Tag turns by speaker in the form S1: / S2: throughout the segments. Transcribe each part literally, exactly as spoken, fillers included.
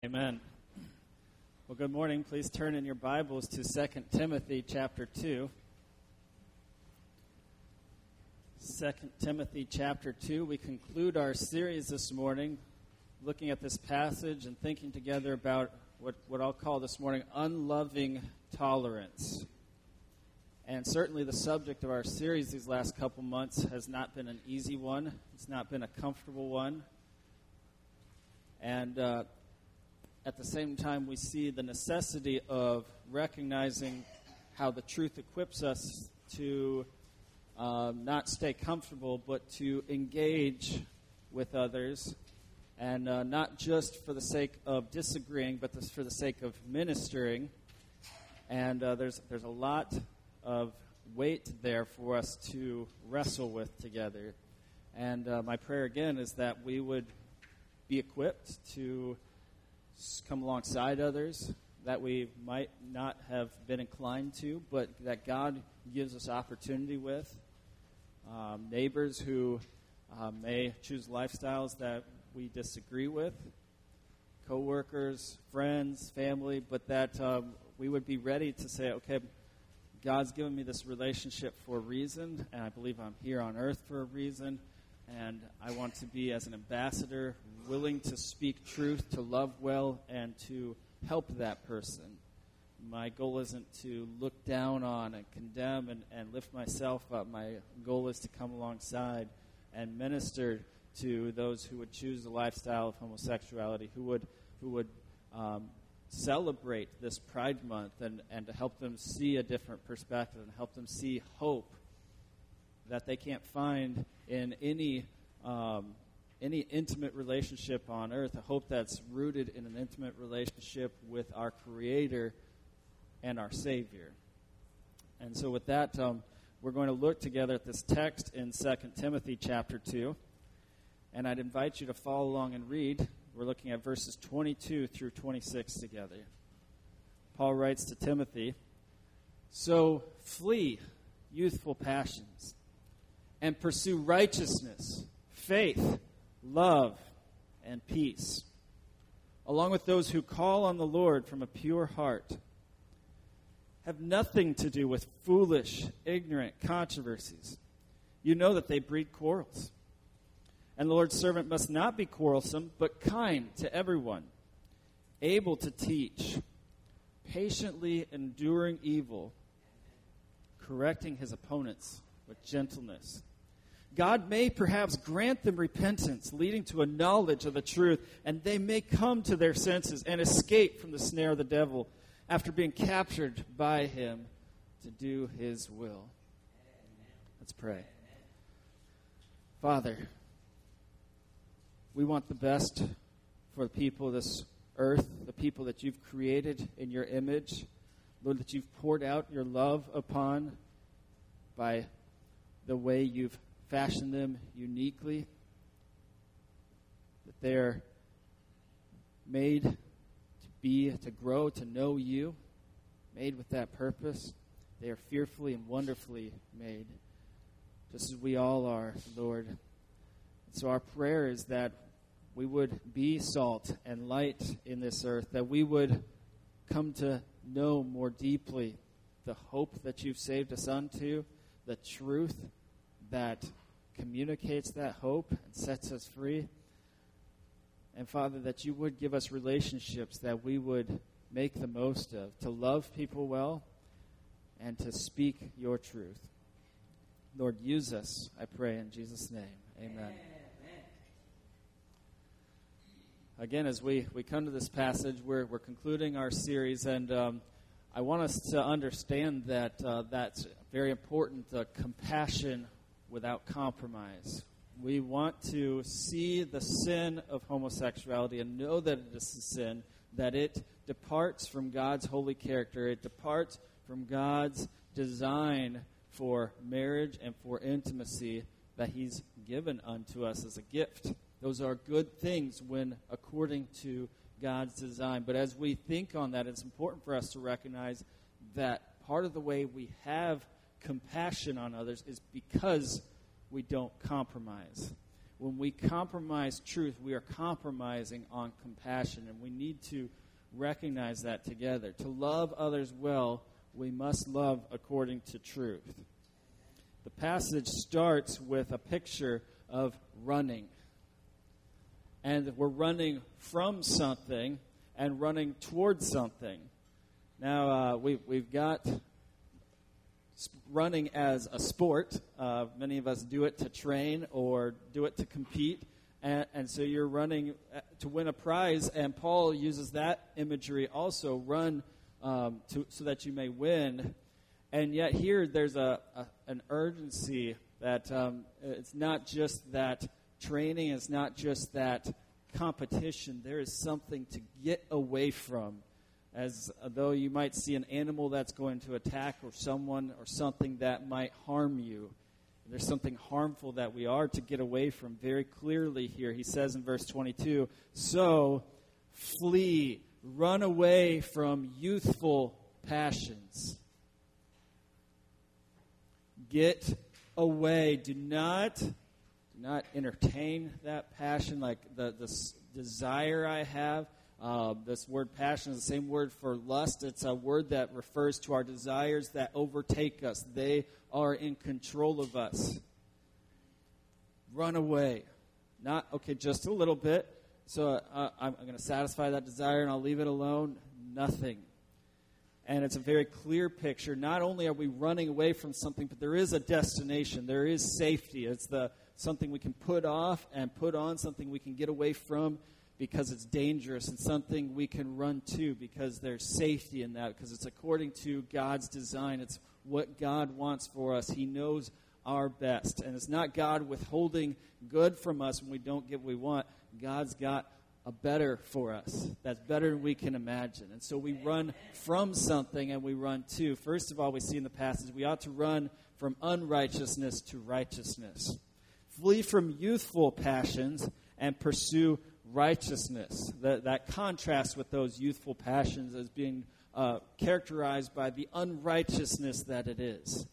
S1: Amen. Well, good morning. Please turn in your Bibles to Second Timothy chapter two. Second Timothy chapter two. We conclude our series this morning looking at this passage and thinking together about what, what I'll call this morning unloving tolerance. And certainly the subject of our series these last couple months has not been an easy one. It's not been a comfortable one. And uh, at the same time, we see the necessity of recognizing how the truth equips us to uh, not stay comfortable, but to engage with others, and uh, not just for the sake of disagreeing, but this for the sake of ministering. And uh, there's there's a lot of weight there for us to wrestle with together. And uh, my prayer again is that we would be equipped to come alongside others that we might not have been inclined to, but that God gives us opportunity with. Um, neighbors who uh, may choose lifestyles that we disagree with, co-workers, friends, family, but that um, we would be ready to say, okay, God's given me this relationship for a reason, and I believe I'm here on earth for a reason, and I want to be, as an ambassador, willing to speak truth, to love well, and to help that person. My goal isn't to look down on and condemn and, and lift myself up. My goal is to come alongside and minister to those who would choose the lifestyle of homosexuality, who would who would um, celebrate this Pride Month, and, and to help them see a different perspective and help them see hope that they can't find in any um, any intimate relationship on earth, a hope that's rooted in an intimate relationship with our Creator and our Savior. And so with that, um, we're going to look together at this text in Second Timothy chapter two. And I'd invite you to follow along and read. We're looking at verses twenty-two through twenty-six together. Paul writes to Timothy, "So flee youthful passions and pursue righteousness, faith, love, and peace, along with those who call on the Lord from a pure heart. Have nothing to do with foolish, ignorant controversies. You know that they breed quarrels. And the Lord's servant must not be quarrelsome, but kind to everyone, able to teach, patiently enduring evil, correcting his opponents with gentleness. God may perhaps grant them repentance, leading to a knowledge of the truth, and they may come to their senses and escape from the snare of the devil after being captured by him to do his will." Let's pray. Father, we want the best for the people of this earth, the people that you've created in your image, Lord, that you've poured out your love upon by the way you've fashioned them uniquely, that they're made to be, to grow, to know you, made with that purpose. They are fearfully and wonderfully made, just as we all are, Lord. So our prayer is that we would be salt and light in this earth, that we would come to know more deeply the hope that you've saved us unto, the truth that communicates that hope and sets us free. And Father, that you would give us relationships that we would make the most of, to love people well and to speak your truth. Lord, use us, I pray in Jesus' name. Amen. Amen. Again, as we, we come to this passage, we're, we're concluding our series, and um, I want us to understand that uh, that's very important, uh, compassion without compromise. We want to see the sin of homosexuality and know that it is a sin, that it departs from God's holy character. It departs from God's design for marriage and for intimacy that he's given unto us as a gift. Those are good things when according to God's design. But as we think on that, it's important for us to recognize that part of the way we have compassion on others is because we don't compromise. when we compromise truth, we are compromising on compassion, and we need to recognize that together. To love others well, we must love according to truth. The passage starts with a picture of running. And we're running from something and running towards something. Now, uh, we, we've got running as a sport. Uh, many of us do it to train or do it to compete. And, and so you're running to win a prize, and Paul uses that imagery also, run um, to, so that you may win. And yet here there's a, a an urgency that um, it's not just that training, it's not just that competition. There is something to get away from, as though you might see an animal that's going to attack or someone or something that might harm you. There's something harmful that we are to get away from very clearly here. He says in verse twenty-two, so flee, run away from youthful passions. Get away. Do not, do not entertain that passion, like the, the desire I have. Uh, this word passion is the same word for lust. It's a word that refers to our desires that overtake us. They are in control of us. Run away. Not, okay, just a little bit. So uh, I'm, I'm going to satisfy that desire and I'll leave it alone. Nothing. And it's a very clear picture. Not only are we running away from something, but there is a destination. There is safety. It's the something we can put off and put on, something we can get away from because it's dangerous, and something we can run to because there's safety in that, because it's according to God's design. It's what God wants for us. He knows our best. And it's not God withholding good from us when we don't get what we want. God's got a better for us. That's better than we can imagine. And so we run from something and we run to. First of all, we see in the passage, we ought to run from unrighteousness to righteousness. Flee from youthful passions and pursue righteousness. That, that contrasts with those youthful passions as being uh, characterized by the unrighteousness that it is.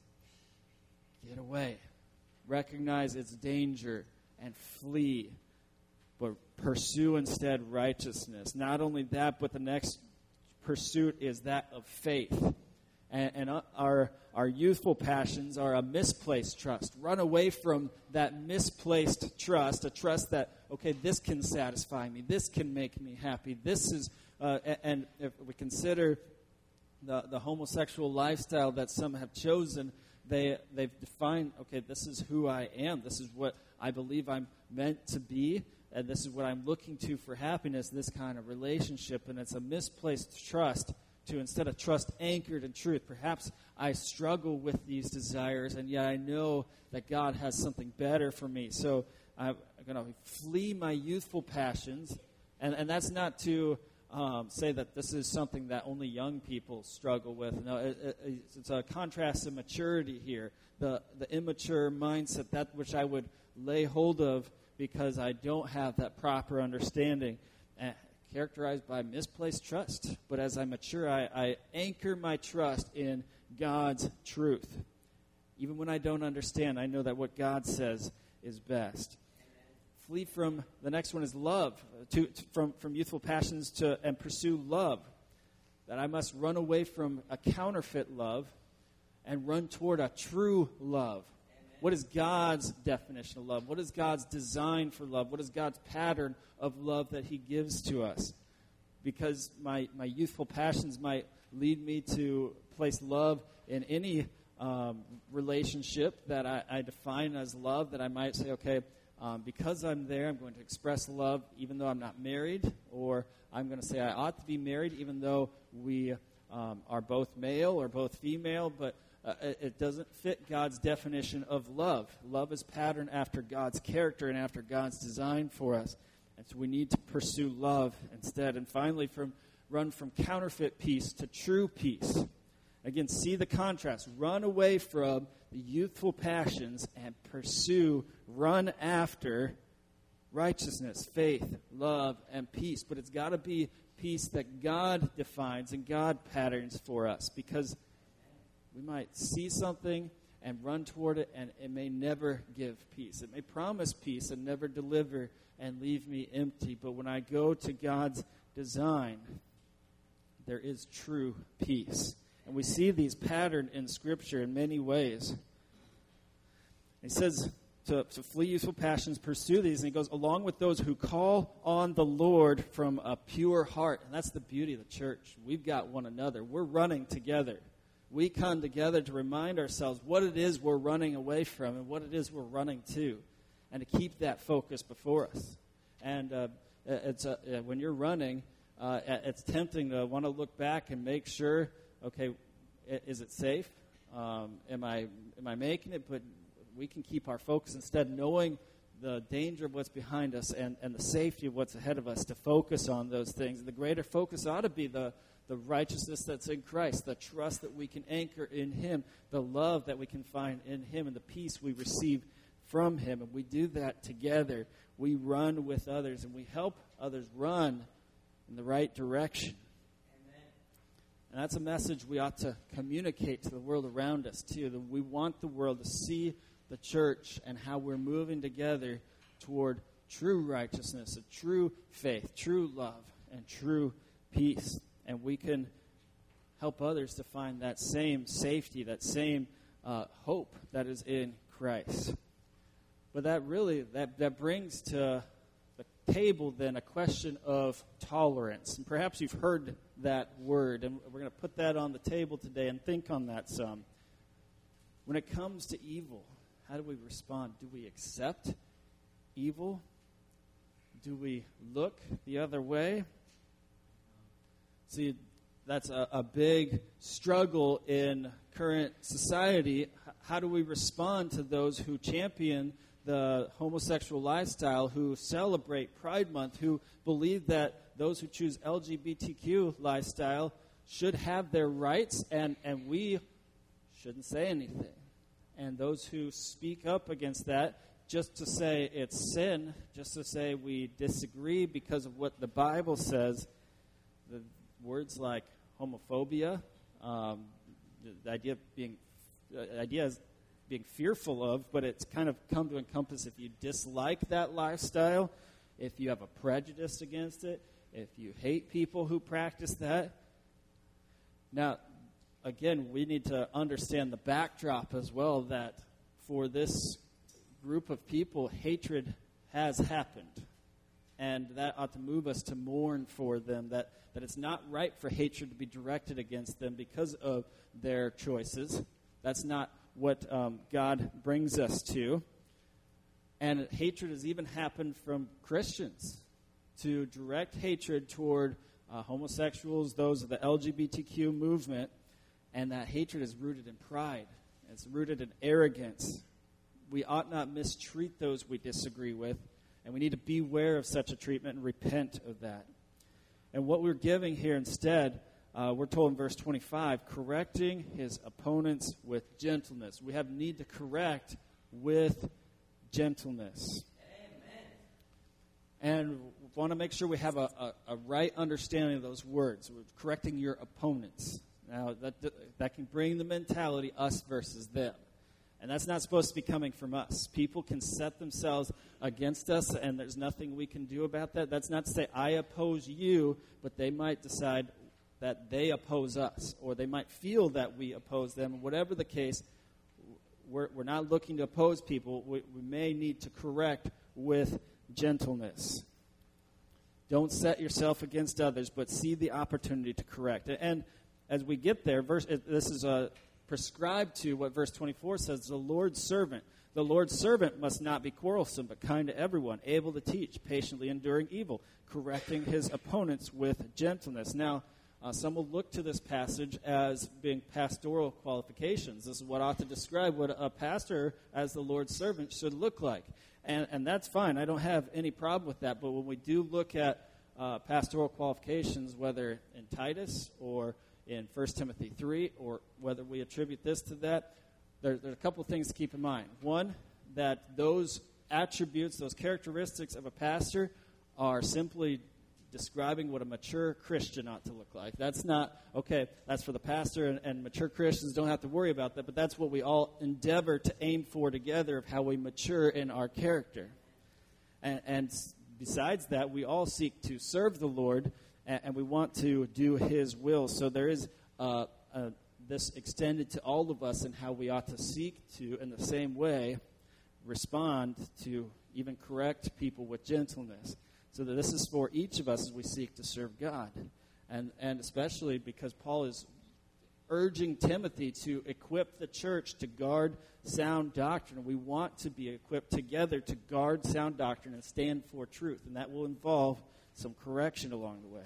S1: Get away. Recognize its danger and flee. But pursue instead righteousness. Not only that, but the next pursuit is that of faith. And, and our, our youthful passions are a misplaced trust. Run away from that misplaced trust, a trust that, okay, this can satisfy me, this can make me happy, this is, uh, and if we consider the, the homosexual lifestyle that some have chosen, they, they've defined, okay, this is who I am, this is what I believe I'm meant to be, and this is what I'm looking to for happiness, this kind of relationship, and it's a misplaced trust to instead of trust anchored in truth. Perhaps I struggle with these desires, and yet I know that God has something better for me. So I'm going to flee my youthful passions, and, and that's not to um, say that this is something that only young people struggle with. No, it, it, it's a contrast to maturity here. The, the immature mindset, that which I would lay hold of because I don't have that proper understanding, uh, characterized by misplaced trust. But as I mature, I, I anchor my trust in God's truth. Even when I don't understand, I know that what God says is best. Flee from, the next one is love, to, to, from, from youthful passions to and pursue love. That I must run away from a counterfeit love and run toward a true love. What is God's definition of love? What is God's design for love? What is God's pattern of love that He gives to us? Because my, my youthful passions might lead me to place love in any um, relationship that I, I define as love, that I might say, okay, um, because I'm there, I'm going to express love even though I'm not married, or I'm going to say I ought to be married even though we um, are both male or both female, but Uh, it, it doesn't fit God's definition of love. Love is patterned after God's character and after God's design for us. And so we need to pursue love instead. And finally, from run from counterfeit peace to true peace. Again, see the contrast. Run away from the youthful passions and pursue, run after righteousness, faith, love, and peace. But it's got to be peace that God defines and God patterns for us, because we might see something and run toward it, and it may never give peace. It may promise peace and never deliver and leave me empty. But when I go to God's design, there is true peace. And we see these patterned in Scripture in many ways. He says to, to flee youthful passions, pursue these. And he goes, along with those who call on the Lord from a pure heart. And that's the beauty of the church. We've got one another. We're running together. We come together to remind ourselves what it is we're running away from and what it is we're running to, and to keep that focus before us. And uh, it's uh, when you're running, uh, it's tempting to want to look back and make sure, okay, is it safe? Um, am I am I making it? But we can keep our focus instead, knowing the danger of what's behind us and, and the safety of what's ahead of us, to focus on those things. The greater focus ought to be the the righteousness that's in Christ, the trust that we can anchor in Him, the love that we can find in Him, and the peace we receive from Him. And we do that together. We run with others, and we help others run in the right direction. Amen. And that's a message we ought to communicate to the world around us, too. That we want the world to see the church and how we're moving together toward true righteousness, a true faith, true love, and true peace. And we can help others to find that same safety, that same uh, hope that is in Christ. But that really, that, that brings to the table then a question of tolerance. And perhaps you've heard that word, and we're going to put that on the table today and think on that some. When it comes to evil, how do we respond? Do we accept evil? Do we look the other way? See, that's a, a big struggle in current society. How do we respond to those who champion the homosexual lifestyle, who celebrate Pride Month, who believe that those who choose L G B T Q lifestyle should have their rights, and, and we shouldn't say anything? And those who speak up against that, just to say it's sin, just to say we disagree because of what the Bible says, the words like homophobia, um, the, the idea of being, the idea is being fearful of, but it's kind of come to encompass if you dislike that lifestyle, if you have a prejudice against it, if you hate people who practice that. Now, again, we need to understand the backdrop as well, that for this group of people, hatred has happened. And that ought to move us to mourn for them, that, that it's not right for hatred to be directed against them because of their choices. That's not what um, God brings us to. And hatred has even happened from Christians, to direct hatred toward uh, homosexuals, those of the L G B T Q movement, and that hatred is rooted in pride. It's rooted in arrogance. We ought not mistreat those we disagree with. And we need to beware of such a treatment and repent of that. And what we're giving here instead, uh, we're told in verse twenty-five, correcting his opponents with gentleness. We have need to correct with gentleness. Amen. And we want to make sure we have a, a, a right understanding of those words. We're correcting your opponents. Now, that, that can bring the mentality us versus them. And that's not supposed to be coming from us. People can set themselves against us, and there's nothing we can do about that. That's not to say I oppose you, but they might decide that they oppose us, or they might feel that we oppose them. Whatever the case, we're, we're not looking to oppose people. We, we may need to correct with gentleness. Don't set yourself against others, but see the opportunity to correct. And as we get there, verse, this is a... prescribed to what verse twenty-four says, the Lord's servant. The Lord's servant must not be quarrelsome, but kind to everyone, able to teach, patiently enduring evil, correcting his opponents with gentleness. Now, uh, some will look to this passage as being pastoral qualifications. This is what ought to describe what a pastor as the Lord's servant should look like. And, and that's fine. I don't have any problem with that. But when we do look at uh, pastoral qualifications, whether in Titus or in First Timothy three, or whether we attribute this to that, there, there are a couple of things to keep in mind. One, that those attributes, those characteristics of a pastor are simply describing what a mature Christian ought to look like. That's not, okay, that's for the pastor, and, and mature Christians don't have to worry about that, but that's what we all endeavor to aim for together, of how we mature in our character. And, and besides that, we all seek to serve the Lord, and, and we want to do His will. So there is uh, a, this extended to all of us in how we ought to seek to, in the same way, respond to even correct people with gentleness. So that this is for each of us as we seek to serve God. And and especially because Paul is urging Timothy to equip the church to guard sound doctrine. We want to be equipped together to guard sound doctrine and stand for truth. And that will involve some correction along the way.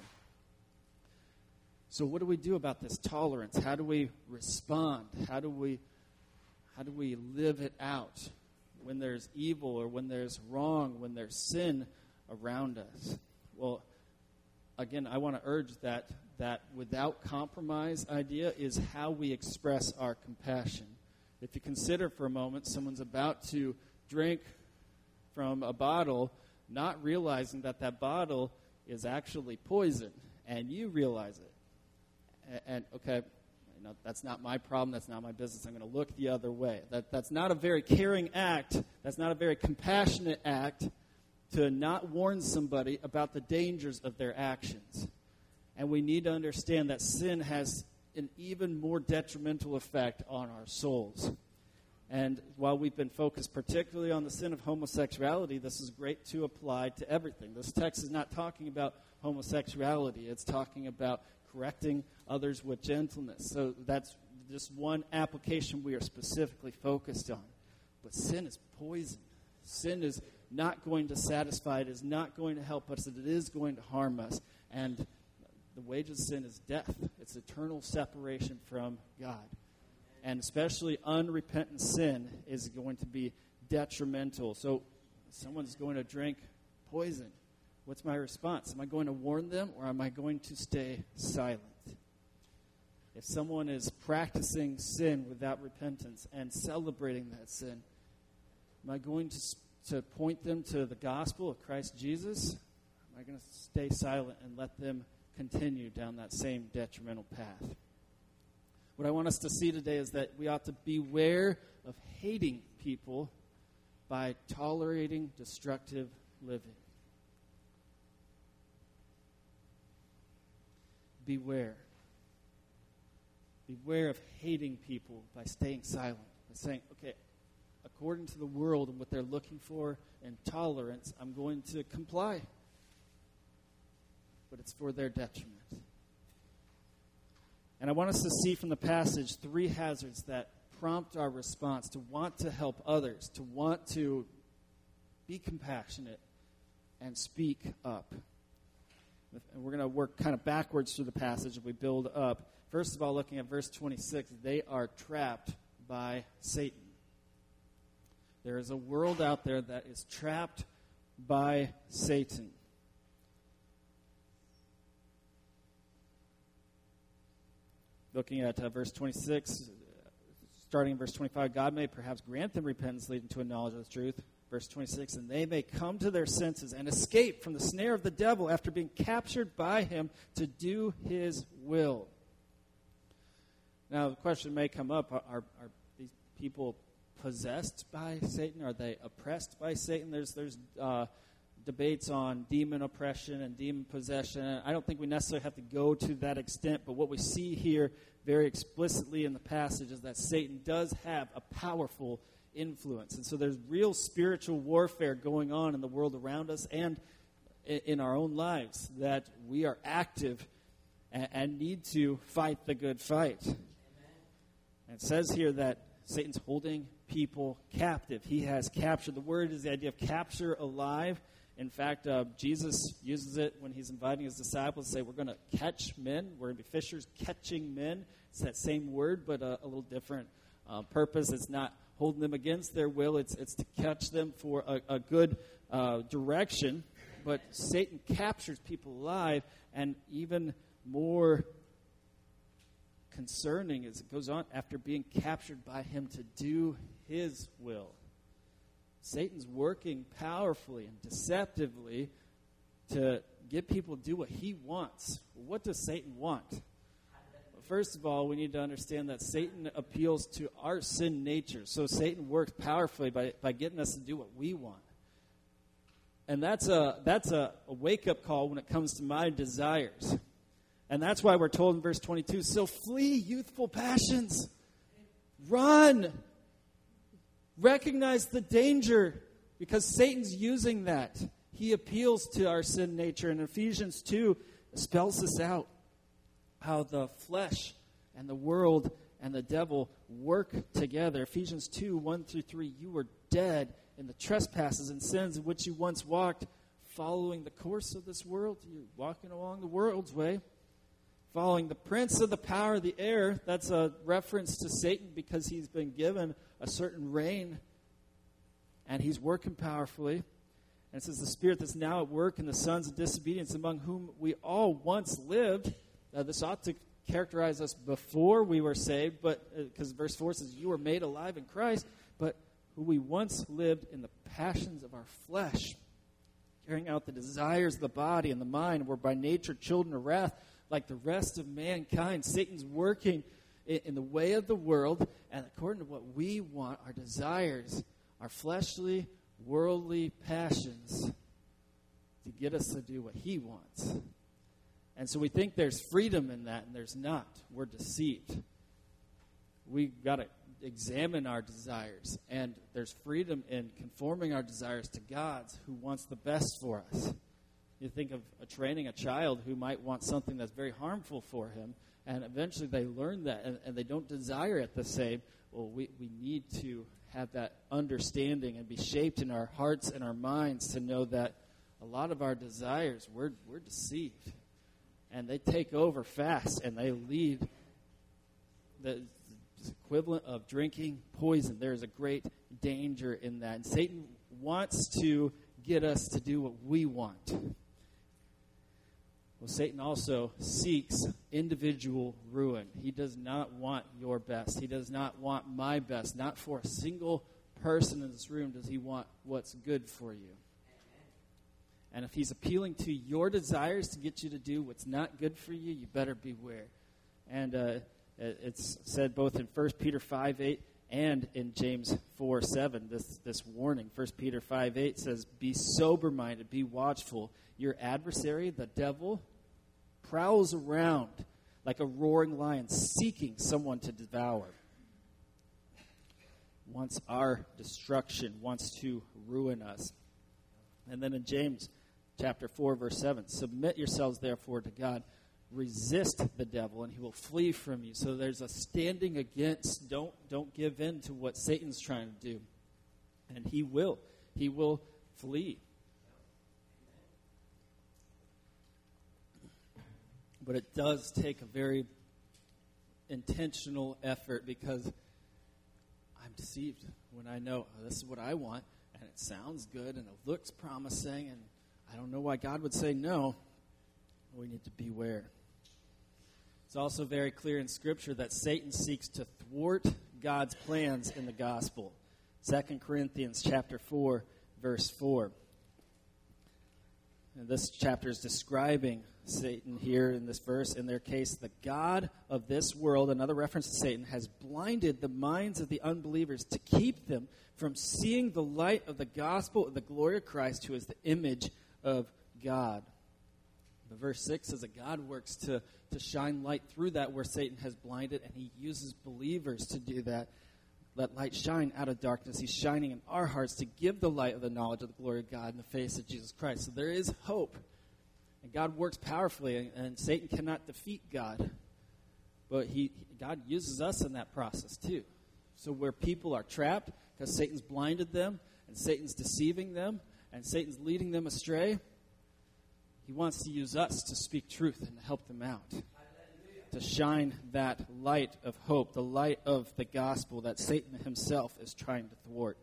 S1: So what do we do about this tolerance? How do we respond? How do we how do we live it out when there's evil or when there's wrong, when there's sin around us? Well, again, I want to urge that that without compromise idea is how we express our compassion. If you consider for a moment, someone's about to drink from a bottle, not realizing that that bottle is actually poison, and you realize it. And, and okay, you know, that's not my problem, that's not my business, I'm going to look the other way. That That's not a very caring act, that's not a very compassionate act, to not warn somebody about the dangers of their actions. And we need to understand that sin has an even more detrimental effect on our souls. And while we've been focused particularly on the sin of homosexuality, this is great to apply to everything. This text is not talking about homosexuality. It's talking about correcting others with gentleness. So that's just one application we are specifically focused on. But sin is poison. Sin is not going to satisfy. It is not going to help us. It is going to harm us. And the wages of sin is death. It's eternal separation from God. And especially unrepentant sin is going to be detrimental. So someone's going to drink poison. What's my response? Am I going to warn them, or am I going to stay silent? If someone is practicing sin without repentance and celebrating that sin, am I going to to point them to the gospel of Christ Jesus? Am I going to stay silent and let them continue down that same detrimental path? What I want us to see today is that we ought to beware of hating people by tolerating destructive living. Beware. Beware of hating people by staying silent, by saying, okay, according to the world and what they're looking for and tolerance, I'm going to comply. But it's for their detriment. And I want us to see from the passage three hazards that prompt our response to want to help others, to want to be compassionate and speak up. And we're going to work kind of backwards through the passage as we build up. First of all, looking at verse twenty-six, they are trapped by Satan. There is a world out there that is trapped by Satan. Looking at uh, verse twenty-six, starting in verse twenty-five, God may perhaps grant them repentance leading to a knowledge of the truth. Verse twenty-six, and they may come to their senses and escape from the snare of the devil after being captured by him to do his will. Now, the question may come up, are, are, are these people possessed by Satan? Are they oppressed by Satan? There's there's uh, debates on demon oppression and demon possession. I don't think we necessarily have to go to that extent, but what we see here very explicitly in the passage is that Satan does have a powerful influence. And so there's real spiritual warfare going on in the world around us and in our own lives, that we are active and, and need to fight the good fight. Amen. And it says here that Satan's holding people captive. He has captured. The word is the idea of capture alive. In fact, uh, Jesus uses it when he's inviting his disciples to say, we're going to catch men. We're going to be fishers catching men. It's that same word, but a, a little different uh, purpose. It's not holding them against their will. It's it's to catch them for a, a good uh, direction. But Satan captures people alive, and even more concerning as it goes on, after being captured by him to do his will. Satan's working powerfully and deceptively to get people to do what he wants. What does Satan want? First of all, we need to understand that Satan appeals to our sin nature. So Satan works powerfully by, by getting us to do what we want. And that's a that's a, a wake-up call when it comes to my desires. And that's why we're told in verse twenty-two, so flee youthful passions. Run. Recognize the danger, because Satan's using that. He appeals to our sin nature. And Ephesians two spells this out, how the flesh and the world and the devil work together. Ephesians two, one through three, you were dead in the trespasses and sins in which you once walked, following the course of this world. You're walking along the world's way. Following the prince of the power of the air. That's a reference to Satan because he's been given a certain reign and he's working powerfully. And it says the spirit that's now at work in the sons of disobedience, among whom we all once lived. Uh, this ought to characterize us before we were saved, but because uh, verse four says you were made alive in Christ, but who we once lived in the passions of our flesh, carrying out the desires of the body and the mind, were by nature children of wrath, like the rest of mankind. Satan's working in, in the way of the world, and according to what we want, our desires, our fleshly, worldly passions, to get us to do what he wants. And so we think there's freedom in that, and there's not. We're deceived. We've got to examine our desires, and there's freedom in conforming our desires to God's, who wants the best for us. You think of a training a child who might want something that's very harmful for him, and eventually they learn that, and, and they don't desire it the same. Well, we, we need to have that understanding and be shaped in our hearts and our minds to know that a lot of our desires, we're, we're deceived. And they take over fast, and they lead the equivalent of drinking poison. There's a great danger in that. And Satan wants to get us to do what we want. Well, Satan also seeks individual ruin. He does not want your best. He does not want my best. Not for a single person in this room does he want what's good for you. And if he's appealing to your desires to get you to do what's not good for you, you better beware. And uh, it's said both in First Peter five eight and in James four seven, this, this warning. First Peter five eight says, be sober-minded, be watchful. Your adversary, the devil, prowls around like a roaring lion, seeking someone to devour. Wants our destruction, wants to ruin us. And then in James chapter four, verse seven, submit yourselves therefore to God. Resist the devil, and he will flee from you. So there's a standing against. Don't, don't give in to what Satan's trying to do. And he will. He will flee. But it does take a very intentional effort, because I'm deceived when I know, oh, this is what I want, and it sounds good, and it looks promising, and I don't know why God would say no. We need to beware. It's also very clear in Scripture that Satan seeks to thwart God's plans in the gospel. Second Corinthians chapter four, verse four. And this chapter is describing Satan here in this verse. In their case, the God of this world, another reference to Satan, has blinded the minds of the unbelievers to keep them from seeing the light of the gospel of the glory of Christ, who is the image of God. The verse six says that God works to, to shine light through that where Satan has blinded, and he uses believers to do that. Let light shine out of darkness. He's shining in our hearts to give the light of the knowledge of the glory of God in the face of Jesus Christ. So there is hope. And God works powerfully, and, and Satan cannot defeat God. But he, God uses us in that process too. So where people are trapped because Satan's blinded them, and Satan's deceiving them, and Satan's leading them astray, he wants to use us to speak truth and to help them out. To shine that light of hope, the light of the gospel that Satan himself is trying to thwart.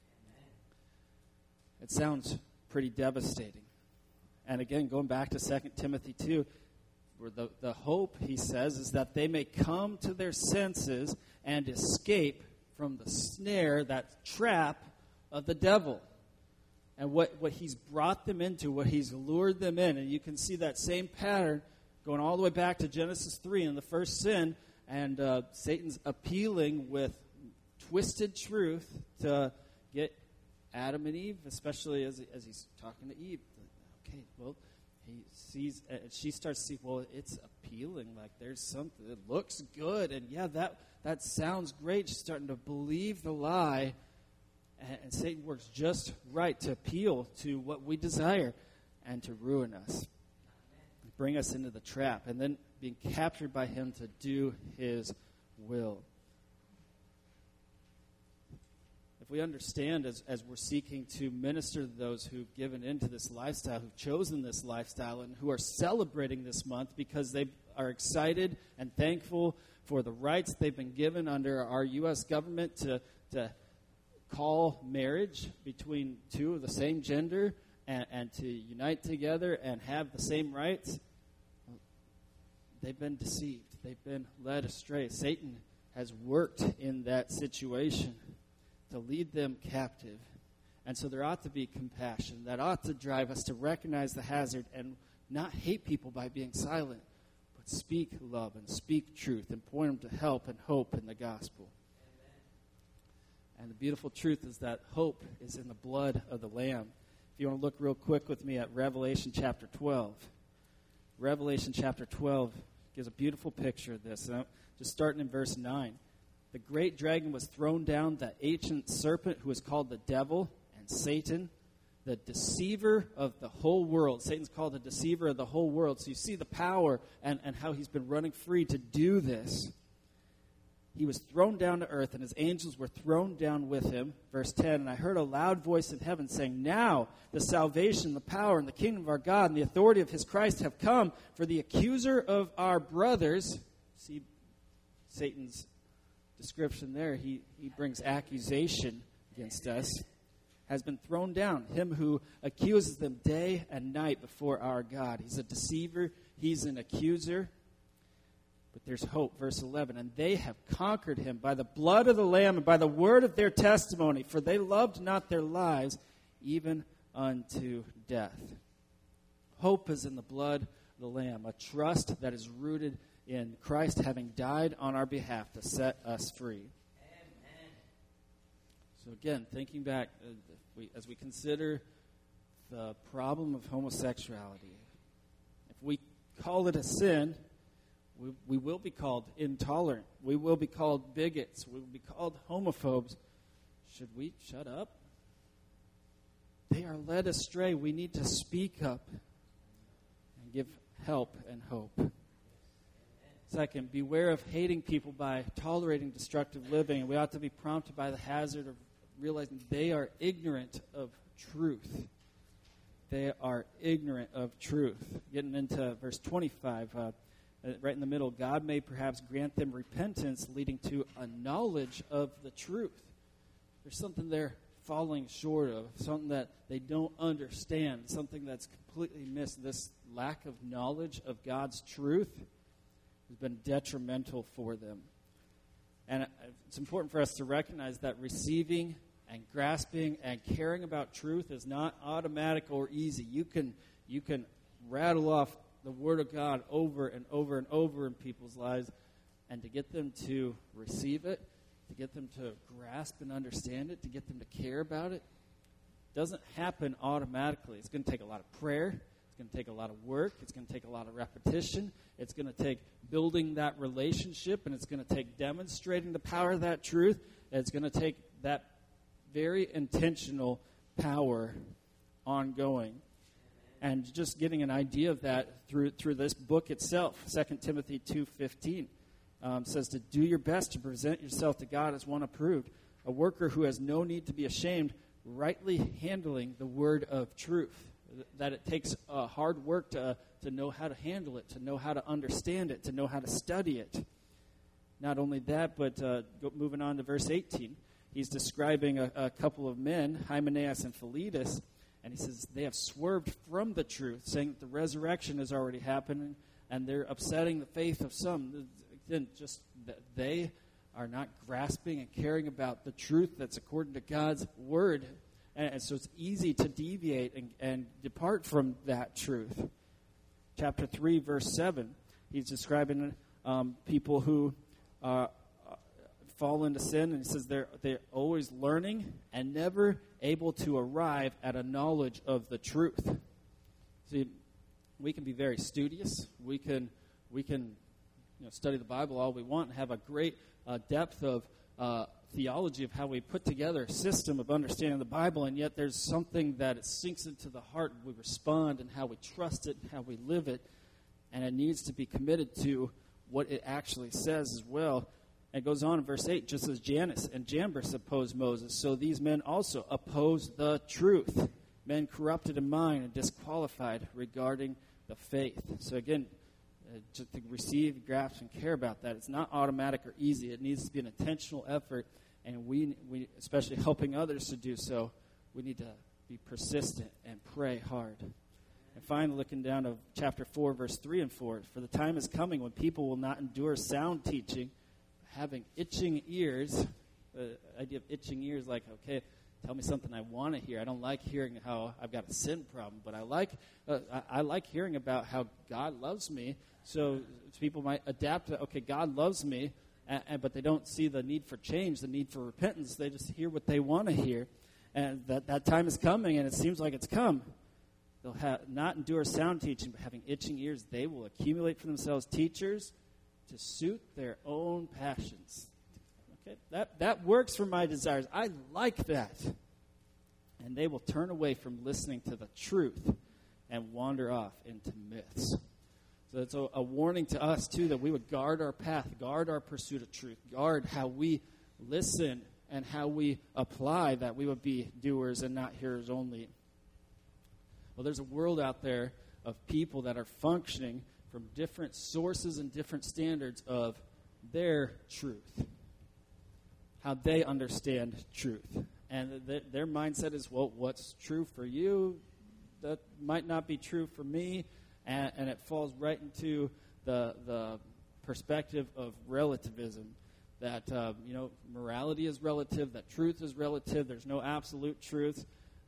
S1: It sounds pretty devastating. And again, going back to Second Timothy two, where the, the hope, he says, is that they may come to their senses and escape from the snare, that trap of the devil. and what, what he's brought them into, what he's lured them in. And you can see that same pattern going all the way back to Genesis three in the first sin, and uh, Satan's appealing with twisted truth to get Adam and Eve, especially as, as he's talking to Eve. Okay, well, he sees, uh, she starts to see, well, it's appealing, like there's something that looks good, and yeah, that that sounds great. She's starting to believe the lie, and, and Satan works just right to appeal to what we desire and to ruin us, bring us into the trap, and then being captured by him to do his will. If we understand as, as we're seeking to minister to those who've given into this lifestyle, who've chosen this lifestyle, and who are celebrating this month because they are excited and thankful for the rights they've been given under our U S government to, to call marriage between two of the same gender and, and to unite together and have the same rights, they've been deceived. They've been led astray. Satan has worked in that situation to lead them captive. And so there ought to be compassion. That ought to drive us to recognize the hazard and not hate people by being silent, but speak love and speak truth and point them to help and hope in the gospel. Amen. And the beautiful truth is that hope is in the blood of the Lamb. If you want to look real quick with me at Revelation chapter twelve. Revelation chapter twelve gives a beautiful picture of this. And just starting in verse nine. The great dragon was thrown down, the ancient serpent who is called the devil and Satan, the deceiver of the whole world. Satan's called the deceiver of the whole world. So you see the power and, and how he's been running free to do this. He was thrown down to earth, and his angels were thrown down with him. Verse ten, and I heard a loud voice in heaven saying, now the salvation, the power, and the kingdom of our God and the authority of his Christ have come, for the accuser of our brothers, see Satan's description there, he, he brings accusation against us, has been thrown down. Him who accuses them day and night before our God. He's a deceiver. He's an accuser. But there's hope. Verse eleven, and they have conquered him by the blood of the Lamb and by the word of their testimony, for they loved not their lives even unto death. Hope is in the blood of the Lamb, a trust that is rooted in Christ having died on our behalf to set us free. Amen. So again, thinking back, uh, we, as we consider the problem of homosexuality, if we call it a sin, we, we will be called intolerant. We will be called bigots. We will be called homophobes. Should we shut up? They are led astray. We need to speak up and give help and hope. Second, beware of hating people by tolerating destructive living. We ought to be prompted by the hazard of realizing they are ignorant of truth. They are ignorant of truth. Getting into verse twenty-five, uh, right in the middle, God may perhaps grant them repentance leading to a knowledge of the truth. There's something they're falling short of, something that they don't understand, something that's completely missed. This lack of knowledge of God's truth has been detrimental for them. And it's important for us to recognize that receiving and grasping and caring about truth is not automatic or easy. You can you can rattle off the Word of God over and over and over in people's lives, and to get them to receive it, to get them to grasp and understand it, to get them to care about it, doesn't happen automatically. It's going to take a lot of prayer. It's going to take a lot of work. It's going to take a lot of repetition. It's going to take building that relationship, and it's going to take demonstrating the power of that truth. It's going to take that very intentional power ongoing. And just getting an idea of that through through this book itself, Second Timothy two fifteen um, says to do your best to present yourself to God as one approved, a worker who has no need to be ashamed, rightly handling the word of truth. That it takes uh, hard work to to know how to handle it, to know how to understand it, to know how to study it. Not only that, but uh, go, moving on to verse eighteen, he's describing a, a couple of men, Hymenaeus and Philetus, and he says they have swerved from the truth, saying that the resurrection has already happened, and they're upsetting the faith of some. Again, just that they are not grasping and caring about the truth that's according to God's word. And, and so it's easy to deviate and, and depart from that truth. Chapter three, verse seven, he's describing um, people who uh, fall into sin, and he says they're, they're always learning and never able to arrive at a knowledge of the truth. See, we can be very studious. We can we can you know, study the Bible all we want and have a great uh, depth of uh, theology of how we put together a system of understanding the Bible, and yet there's something that it sinks into the heart. We respond and how we trust it, how we live it, and it needs to be committed to what it actually says as well. And it goes on in verse eight, just as Jannes and Jambres opposed Moses, so these men also opposed the truth. Men corrupted in mind and disqualified regarding the faith. So again, uh, just to receive, grasp, and care about that, it's not automatic or easy. It needs to be an intentional effort, and we, we, especially helping others to do so, we need to be persistent and pray hard. And finally, looking down to chapter four, verse three and four, for the time is coming when people will not endure sound teaching, having itching ears. The idea of itching ears, like, okay, tell me something I want to hear. I don't like hearing how I've got a sin problem, but I like uh, I, I like hearing about how God loves me. So people might adapt to, okay, God loves me, and, and, but they don't see the need for change, the need for repentance. They just hear what they want to hear. And that, that time is coming, and it seems like it's come. They'll have, not endure sound teaching, but having itching ears, they will accumulate for themselves teachers to suit their own passions. Okay, that, that works for my desires. I like that. And they will turn away from listening to the truth and wander off into myths. So it's a, a warning to us, too, that we would guard our path, guard our pursuit of truth, guard how we listen and how we apply, that we would be doers and not hearers only. Well, there's a world out there of people that are functioning from different sources and different standards of their truth, how they understand truth. And th- their mindset is, well, what's true for you, that might not be true for me. And, and it falls right into the the perspective of relativism, that, uh, you know, morality is relative, that truth is relative, there's no absolute truth.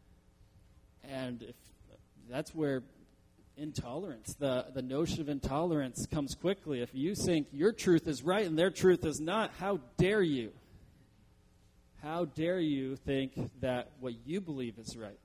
S1: And if that's where intolerance, the, the notion of intolerance comes quickly. If you think your truth is right and their truth is not, how dare you? How dare you think that what you believe is right?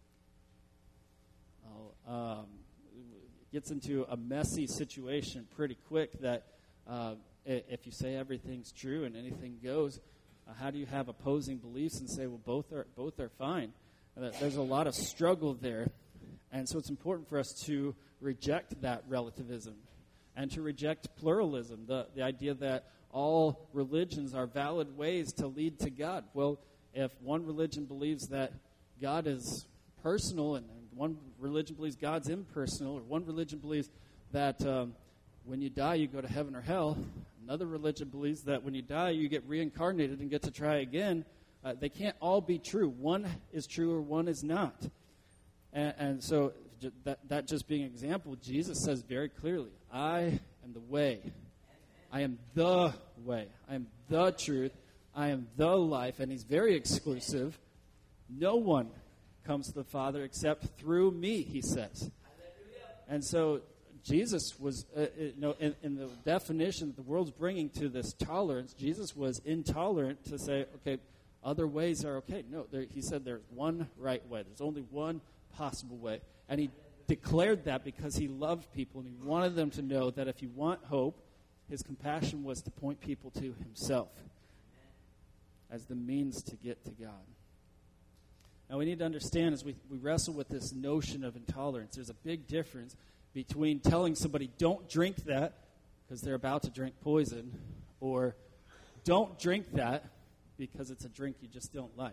S1: Oh, um, it gets into a messy situation pretty quick that uh, if you say everything's true and anything goes, uh, how do you have opposing beliefs and say, well, both are both are fine? Uh, there's a lot of struggle there. And so it's important for us to reject that relativism and to reject pluralism, the, the idea that all religions are valid ways to lead to God. Well, if one religion believes that God is personal and, and one religion believes God's impersonal, or one religion believes that um, when you die you go to heaven or hell, another religion believes that when you die you get reincarnated and get to try again, uh, they can't all be true. One is true or one is not. And, and so that, that just being an example, Jesus says very clearly, I am the way. I am the way. I am the truth. I am the life. And he's very exclusive. No one comes to the Father except through me, he says. And so Jesus was, uh, you know, in, in the definition that the world's bringing to this tolerance, Jesus was intolerant to say, okay, other ways are okay. No, there, he said there's one right way. There's only one possible way. And he declared that because he loved people and he wanted them to know that if you want hope, his compassion was to point people to himself as the means to get to God. Now we need to understand as we, we wrestle with this notion of intolerance, there's a big difference between telling somebody don't drink that because they're about to drink poison, or don't drink that because it's a drink you just don't like.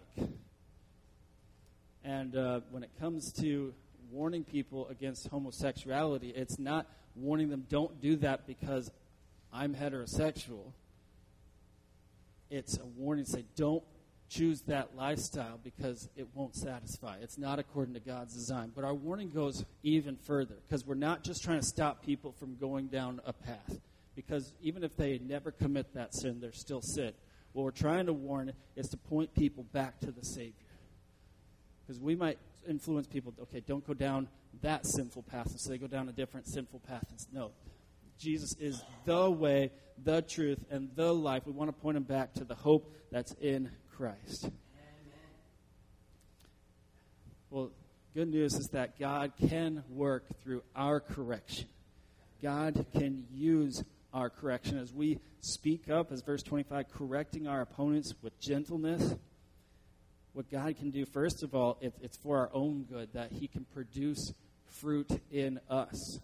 S1: And uh, when it comes to warning people against homosexuality, it's not warning them don't do that because I'm heterosexual. It's a warning to say don't choose that lifestyle because it won't satisfy. It's not according to God's design. But our warning goes even further because we're not just trying to stop people from going down a path, because even if they never commit that sin, they're still sin. What we're trying to warn is to point people back to the Savior. Because we might influence people, okay, don't go down that sinful path, and so they go down a different sinful path. And no, Jesus is the way, the truth, and the life. We want to point them back to the hope that's in Christ. Amen. Well, good news is that God can work through our correction. God can use our correction as we speak up, as verse twenty-five, correcting our opponents with gentleness. What God can do, first of all, it, it's for our own good, that he can produce fruit in us.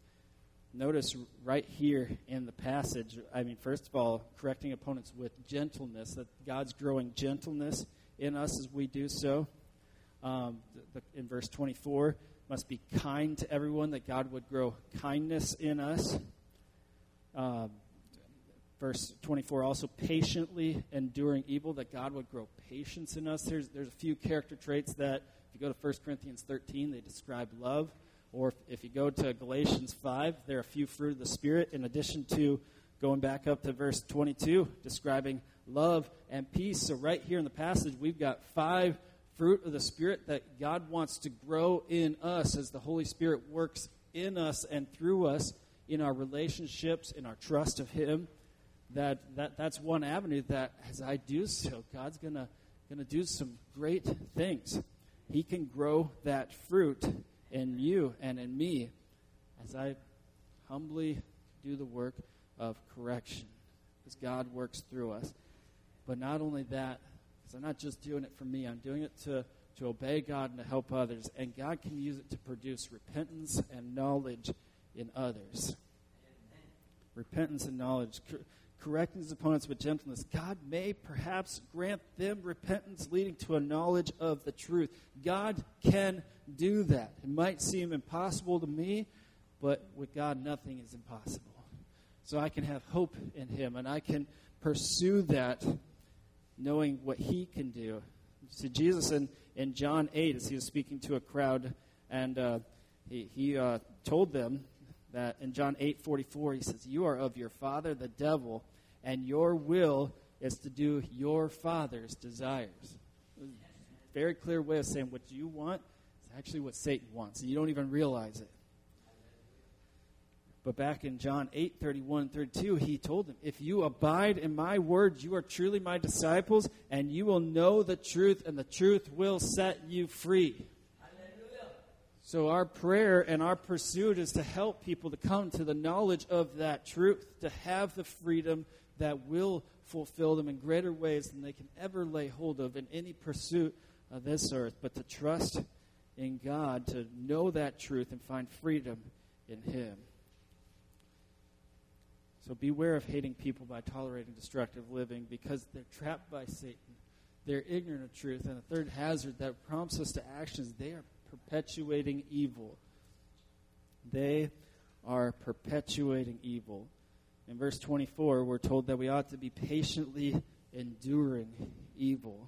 S1: Notice right here in the passage, I mean, first of all, correcting opponents with gentleness, that God's growing gentleness in us as we do so. Um, the, the, in verse twenty-four, must be kind to everyone, that God would grow kindness in us. Um, verse twenty-four, also patiently enduring evil, that God would grow patience in us. There's, there's a few character traits that, if you go to First Corinthians thirteen, they describe love. Or if, if you go to Galatians five, there are a few fruit of the Spirit, in addition to going back up to verse twenty-two, describing love and peace. So right here in the passage, we've got five fruit of the Spirit that God wants to grow in us as the Holy Spirit works in us and through us in our relationships, in our trust of him. That, that that's one avenue that as I do so, God's gonna gonna do some great things. He can grow that fruit in you and in me as I humbly do the work of correction, as God works through us. But not only that, because I'm not just doing it for me, I'm doing it to, to obey God and to help others. And God can use it to produce repentance and knowledge in others. Amen. Repentance and knowledge. Cor- correcting his opponents with gentleness. God may perhaps grant them repentance leading to a knowledge of the truth. God can do that. It might seem impossible to me, but with God nothing is impossible. So I can have hope in him, and I can pursue that knowing what he can do. See, Jesus in, in John eight, as he was speaking to a crowd, and uh, he, he uh, told them that in John eight forty-four, he says, "You are of your father, the devil, and your will is to do your father's desires." Very clear way of saying what you want is actually what Satan wants, and you don't even realize it. But back in John eight thirty-one and thirty-two, he told them, "If you abide in my words, you are truly my disciples, and you will know the truth, and the truth will set you free." Hallelujah. So our prayer and our pursuit is to help people to come to the knowledge of that truth, to have the freedom that will fulfill them in greater ways than they can ever lay hold of in any pursuit of this earth, but to trust in God, to know that truth and find freedom in him. So beware of hating people by tolerating destructive living, because they're trapped by Satan. They're ignorant of truth. And the third hazard that prompts us to actions, they are perpetuating evil. They are perpetuating evil. In verse twenty-four, we're told that we ought to be patiently enduring evil.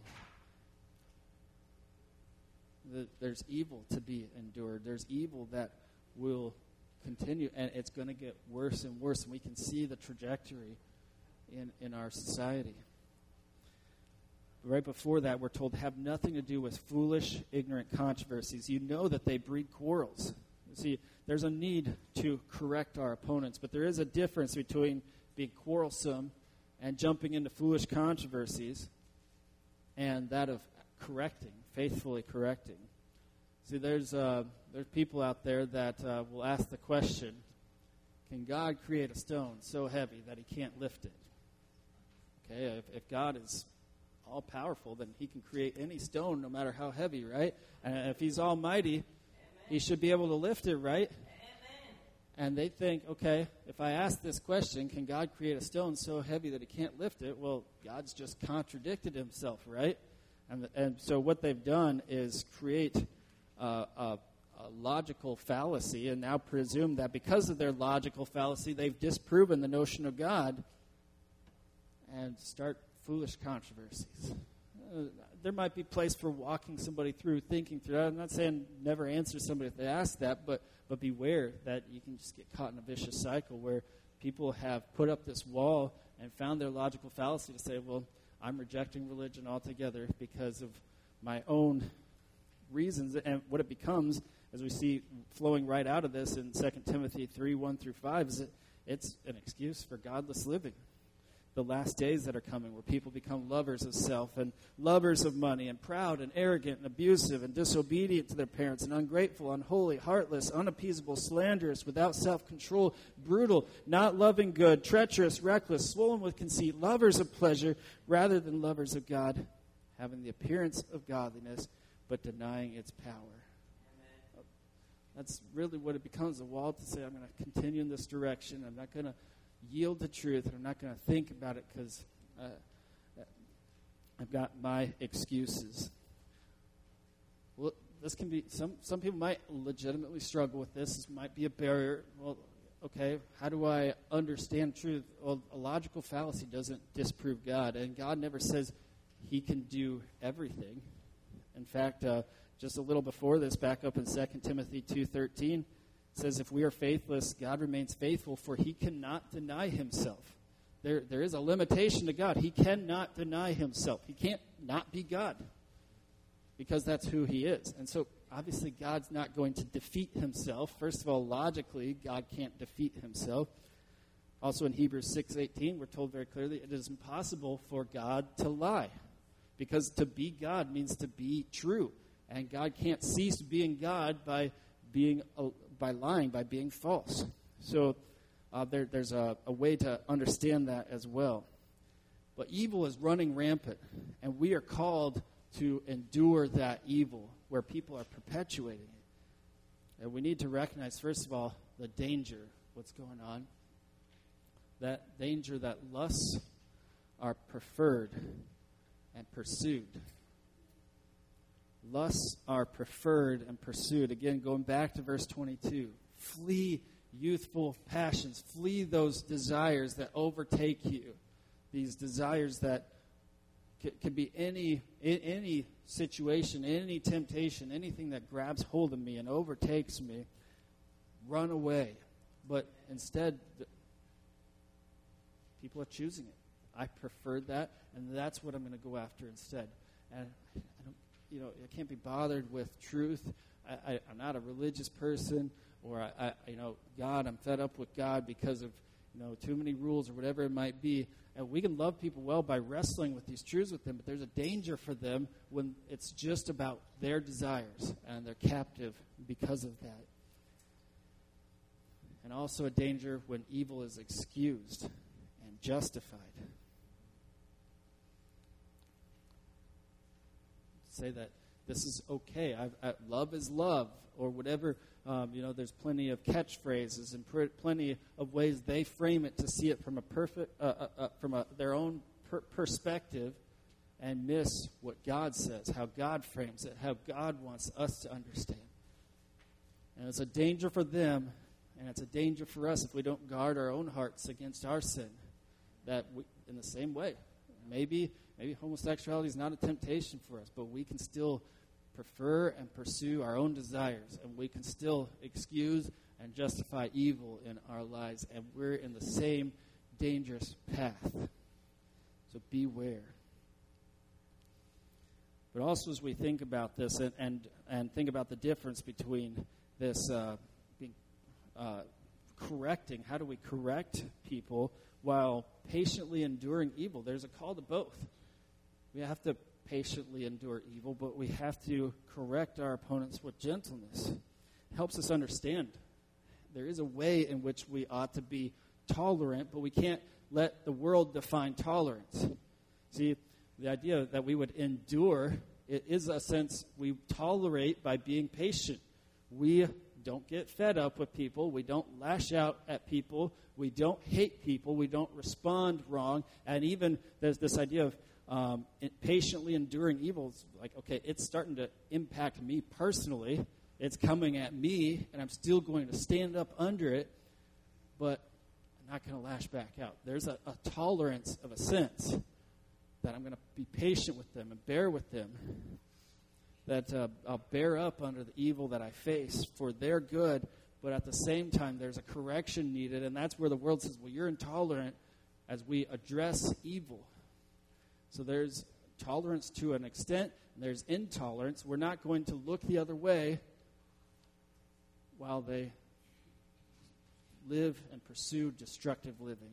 S1: There's evil to be endured. There's evil that will continue, and it's going to get worse and worse, and we can see the trajectory in, in our society. Right before that, we're told, have nothing to do with foolish, ignorant controversies. You know that they breed quarrels. See, there's a need to correct our opponents, but there is a difference between being quarrelsome and jumping into foolish controversies and that of correcting, faithfully correcting. See, there's uh, there's people out there that uh, will ask the question, can God create a stone so heavy that he can't lift it? Okay, if, if God is all-powerful, then he can create any stone no matter how heavy, right? And if he's almighty, he should be able to lift it, right? And they think, okay, if I ask this question, can God create a stone so heavy that he can't lift it? Well, God's just contradicted himself, right? And, and so what they've done is create uh, a, a logical fallacy and now presume that because of their logical fallacy, they've disproven the notion of God and start foolish controversies. Uh, there might be place for walking somebody through, thinking through that. I'm not saying never answer somebody if they ask that, but but beware that you can just get caught in a vicious cycle where people have put up this wall and found their logical fallacy to say, well, I'm rejecting religion altogether because of my own reasons. And what it becomes, as we see flowing right out of this in Second Timothy three, one through five, is that it's an excuse for godless living. The last days that are coming, where people become lovers of self and lovers of money and proud and arrogant and abusive and disobedient to their parents and ungrateful, unholy, heartless, unappeasable, slanderous, without self-control, brutal, not loving good, treacherous, reckless, swollen with conceit, lovers of pleasure rather than lovers of God, having the appearance of godliness but denying its power. Amen. That's really what it becomes, a wall to say, I'm going to continue in this direction. I'm not going to yield to truth, and I'm not going to think about it because uh, I've got my excuses. Well, this can be, some, some people might legitimately struggle with this. This might be a barrier. Well, okay, how do I understand truth? Well, a logical fallacy doesn't disprove God, and God never says he can do everything. In fact, uh, just a little before this, back up in Second Timothy two thirteen, says, if we are faithless, God remains faithful, for he cannot deny himself. There, there is a limitation to God. He cannot deny himself. He can't not be God because that's who he is. And so, obviously, God's not going to defeat himself. First of all, logically, God can't defeat himself. Also in Hebrews six eighteen, we're told very clearly it is impossible for God to lie, because to be God means to be true. And God can't cease being God by being a by lying, by being false. So uh, there, there's a, a way to understand that as well. But evil is running rampant, and we are called to endure that evil where people are perpetuating it. And we need to recognize, first of all, the danger, what's going on. That danger that lusts are preferred and pursued. Lusts are preferred and pursued. Again, going back to verse twenty-two. Flee youthful passions. Flee those desires that overtake you. These desires that c- can be any in any situation, any temptation, anything that grabs hold of me and overtakes me. Run away. But instead, th- people are choosing it. I preferred that, and that's what I'm going to go after instead. And I don't You know, I can't be bothered with truth. I, I, I'm not a religious person, or I, I, you know, God, I'm fed up with God because of, you know, too many rules or whatever it might be. And we can love people well by wrestling with these truths with them, but there's a danger for them when it's just about their desires and they're captive because of that. And also a danger when evil is excused and justified. Say that this is okay. I've, I, love is love, or whatever. Um, you know, there's plenty of catchphrases and pr- plenty of ways they frame it to see it from a perfect, uh, uh, uh, from a, their own per- perspective, and miss what God says, how God frames it, how God wants us to understand. And it's a danger for them, and it's a danger for us if we don't guard our own hearts against our sin. That we, in the same way, maybe. Maybe homosexuality is not a temptation for us, but we can still prefer and pursue our own desires, and we can still excuse and justify evil in our lives, and we're in the same dangerous path. So beware. But also as we think about this and, and, and think about the difference between this uh, being uh, correcting, how do we correct people while patiently enduring evil? There's a call to both. We have to patiently endure evil, but we have to correct our opponents with gentleness. It helps us understand there is a way in which we ought to be tolerant, but we can't let the world define tolerance. See, the idea that we would endure, it is a sense we tolerate by being patient. We don't get fed up with people. We don't lash out at people. We don't hate people. We don't respond wrong. And even there's this idea of Um, patiently enduring evil. Is like, okay, it's starting to impact me personally. It's coming at me, and I'm still going to stand up under it, but I'm not going to lash back out. There's a, a tolerance of a sense that I'm going to be patient with them and bear with them, that uh, I'll bear up under the evil that I face for their good, but at the same time, there's a correction needed, and that's where the world says, well, you're intolerant as we address evil. So there's tolerance to an extent, and there's intolerance. We're not going to look the other way while they live and pursue destructive living.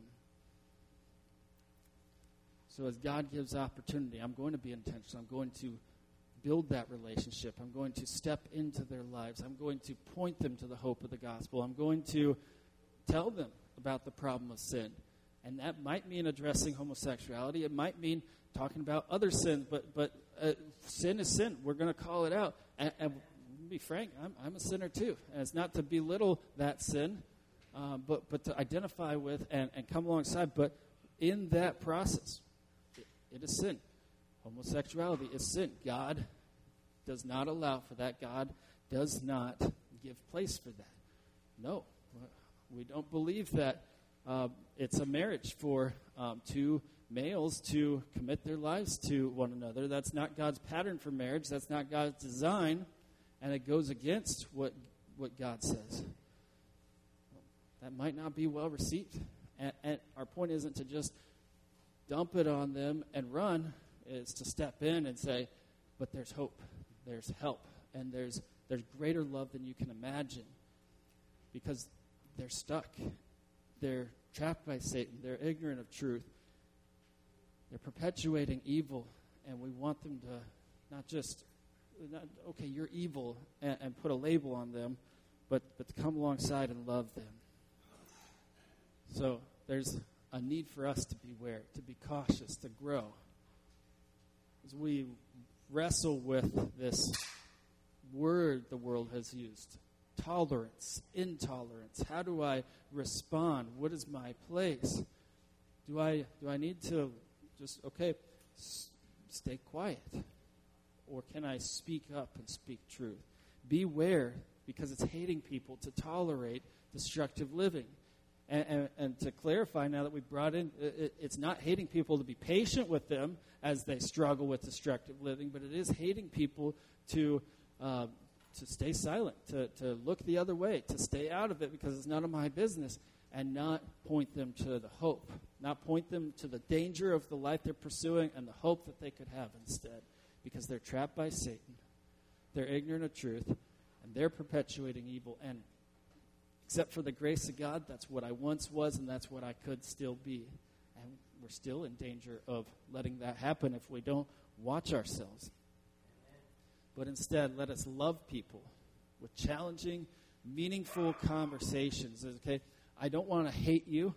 S1: So as God gives opportunity, I'm going to be intentional. I'm going to build that relationship. I'm going to step into their lives. I'm going to point them to the hope of the gospel. I'm going to tell them about the problem of sin. And that might mean addressing homosexuality. It might mean talking about other sins. But but uh, sin is sin. We're going to call it out. And, and to be frank, I'm, I'm a sinner too. And it's not to belittle that sin, uh, but, but to identify with and, and come alongside. But in that process, it, it is sin. Homosexuality is sin. God does not allow for that. God does not give place for that. No, we don't believe that uh, it's a marriage for um, two males to commit their lives to one another. That's not God's pattern for marriage. That's not God's design, and it goes against what what God says. That might not be well received, and, and our point isn't to just dump it on them and run. Is to step in and say, but there's hope, there's help, and there's there's greater love than you can imagine, because they're stuck. They're trapped by Satan. They're ignorant of truth. They're perpetuating evil, and we want them to not just, not, okay, you're evil, and, and put a label on them, but, but to come alongside and love them. So there's a need for us to beware, to be cautious, to grow. As we wrestle with this word the world has used, tolerance, intolerance, how do I respond? What is my place? Do I do I need to just, okay, s- stay quiet? Or can I speak up and speak truth? Beware, because it's hating people to tolerate destructive living. And, and, and to clarify, now that we've brought in, it, it's not hating people to be patient with them as they struggle with destructive living, but it is hating people to uh, to stay silent, to, to look the other way, to stay out of it because it's none of my business, and not point them to the hope, not point them to the danger of the life they're pursuing and the hope that they could have instead, because they're trapped by Satan, they're ignorant of truth, and they're perpetuating evil. And except for the grace of God, that's what I once was, and that's what I could still be. And we're still in danger of letting that happen if we don't watch ourselves. But instead, let us love people with challenging, meaningful conversations. Okay, I don't want to hate you.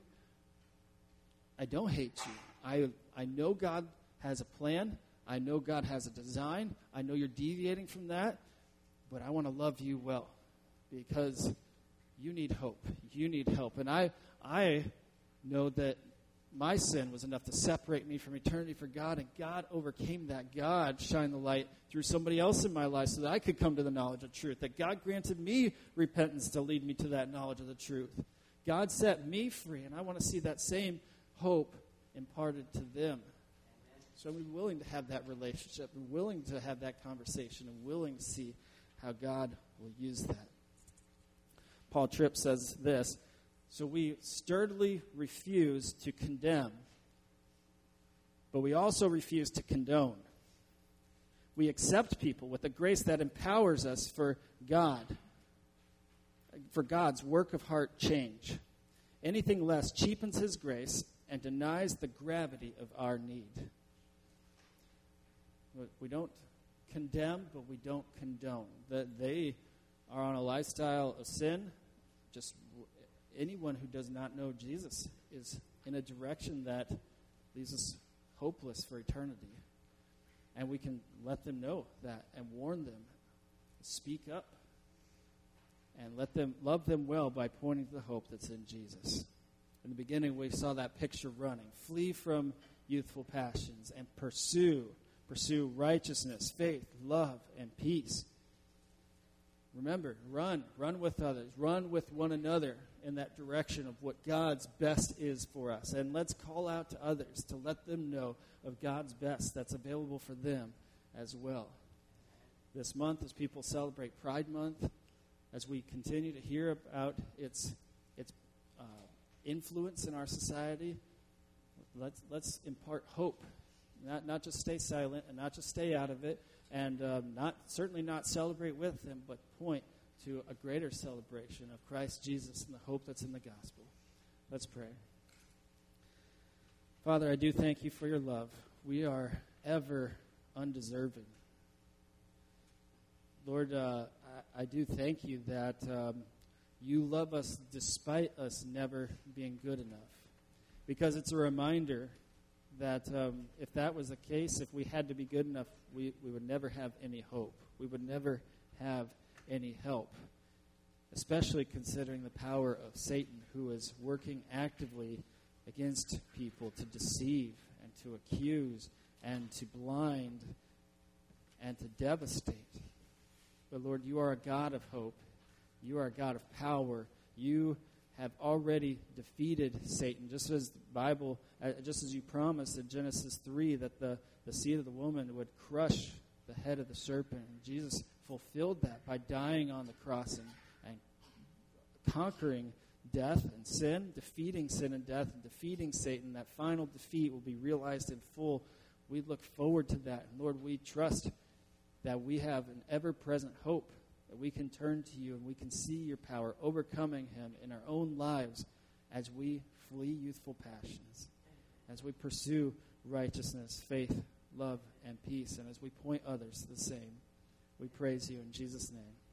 S1: I don't hate you. I I know God has a plan. I know God has a design. I know you're deviating from that. But I want to love you well, because you need hope. You need help. And I I know that my sin was enough to separate me from eternity for God, and God overcame that. God shined the light through somebody else in my life so that I could come to the knowledge of truth, that God granted me repentance to lead me to that knowledge of the truth. God set me free, and I want to see that same hope imparted to them. So I'm willing to have that relationship, and willing to have that conversation, and willing to see how God will use that. Paul Tripp says this: so we sturdily refuse to condemn, but we also refuse to condone. We accept people with a grace that empowers us for God, for God's work of heart change. Anything less cheapens his grace and denies the gravity of our need. We don't condemn, but we don't condone. That they are on a lifestyle of sin. Just anyone who does not know Jesus is in a direction that leaves us hopeless for eternity. And we can let them know that and warn them. Speak up. And let them love them well by pointing to the hope that's in Jesus. In the beginning, we saw that picture running. Flee from youthful passions and pursue, pursue righteousness, faith, love, and peace. Remember, run, run with others, run with one another in that direction of what God's best is for us. And let's call out to others to let them know of God's best that's available for them as well. This month, as people celebrate Pride Month, as we continue to hear about its its uh, influence in our society, let's let's impart hope not, not just stay silent and not just stay out of it, and um, not certainly not celebrate with them, but point to a greater celebration of Christ Jesus and the hope that's in the gospel. Let's pray. Father, I do thank you for your love. We are ever undeserving. Lord, uh, I, I do thank you that um, you love us despite us never being good enough. Because it's a reminder that um, if that was the case, if we had to be good enough, we, we would never have any hope. We would never have any help, especially considering the power of Satan, who is working actively against people to deceive and to accuse and to blind and to devastate. But Lord, you are a God of hope. You are a God of power. You have already defeated Satan, just as the Bible, uh, just as you promised in Genesis three that the, the seed of the woman would crush the head of the serpent. And Jesus fulfilled that by dying on the cross and, and conquering death and sin, defeating sin and death, and defeating Satan. That final defeat will be realized in full. We look forward to that. And Lord, we trust that we have an ever-present hope, that we can turn to you and we can see your power overcoming him in our own lives as we flee youthful passions, as we pursue righteousness, faith, love, and peace, and as we point others to the same. We praise you in Jesus' name.